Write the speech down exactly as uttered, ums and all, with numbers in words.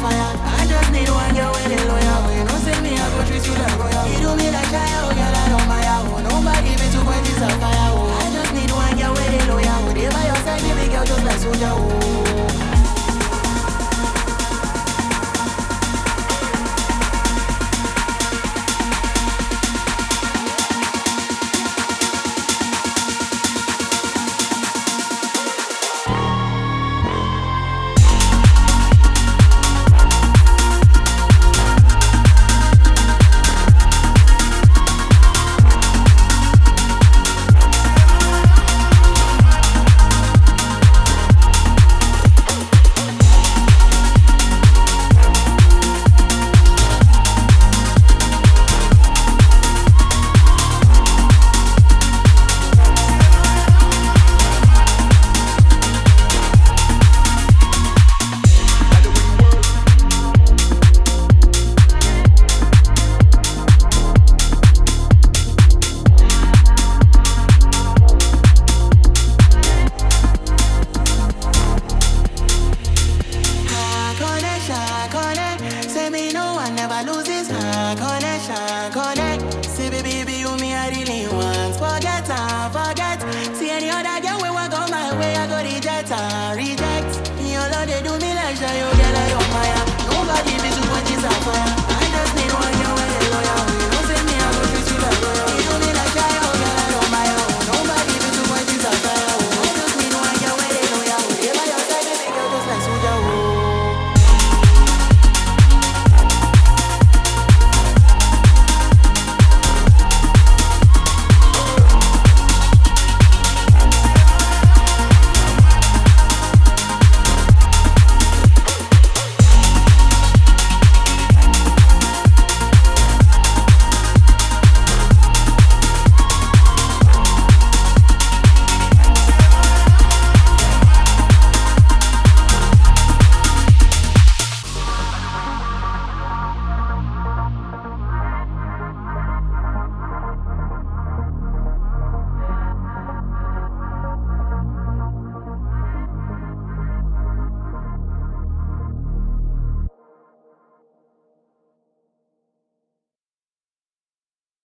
fire. I just need one girl with a lawyer. When you say me, I go treat you like royal. You do me like shy, oh girl, I don't mind. Oh, nobody be too much is a fire. Oh, I just need one girl with a lawyer. Oh, they by your side, baby girl, just like soldier. Oh. Say me no one never loses. Ah, connection, connect. Say baby, baby, you me I really want. Forget, ah, forget. See any other girl we walk on my way, I go reject, ah, reject. You know they do me like shy, you get like on fire. Nobody be too much is a fire.